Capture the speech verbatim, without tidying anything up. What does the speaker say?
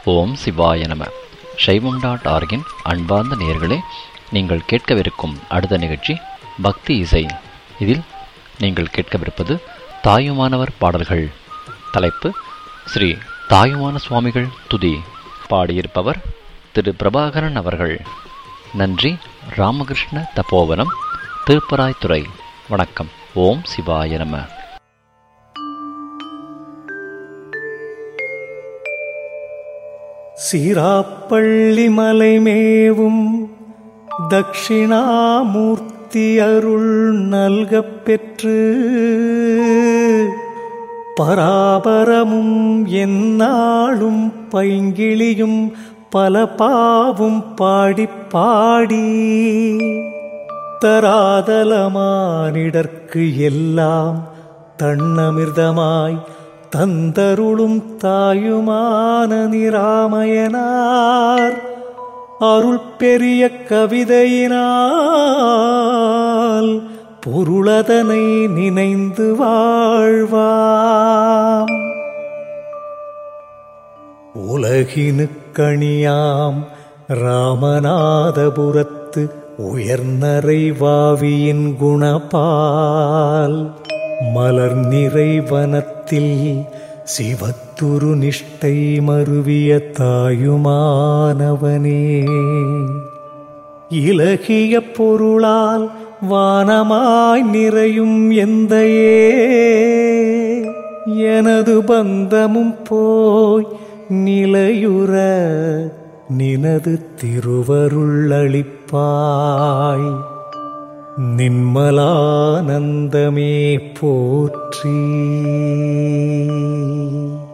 ஓம் சிவாய நம. சைவம் டாட் ஆர்கின் அன்பார்ந்த நேயர்களே, நீங்கள் கேட்கவிருக்கும் அடுத்த நிகழ்ச்சி பக்தி இசை. இதில் நீங்கள் கேட்கவிருப்பது தாயுமானவர் பாடல்கள். தலைப்பு ஸ்ரீ தாயுமான சுவாமிகள் துதி. பாடியிருப்பவர் திரு பிரபாகரன் அவர்கள். நன்றி. ராமகிருஷ்ண தபோவனம், திருப்பராய்த்துறை. வணக்கம். ஓம் சிவாய நம. சீராப்பள்ளி மலைமேவும் தட்சிணாமூர்த்தி அருள் நல்கப் பெற்று பராபரமும் எந்நாளும் பைங்கிளியும் பல பாவும் பாடிப் பாடி தராதலமானிடற்கு எல்லாம் தன்னமிர்தமாய் தந்தருளும் தாயுமான நிராமயனார் அருள் பெரிய கவிதையினால் பொருளதனை நினைந்து வாழ்வாம். உலகினுக்கணியாம் ராமநாதபுரத்து உயர்நரை வாவியின் குணபால் மலர் நிறைவனத்தில் சிவத்துரு நிஷ்டை மருவிய தாயுமானவனே, இலகிய பொருளால் வானமாய் நிறையும் எந்தையே, எனது பந்தமும் போய் நிலையுற நினது திருவருள் அளிப்பாய். நின்மலானந்தமே போற்றி.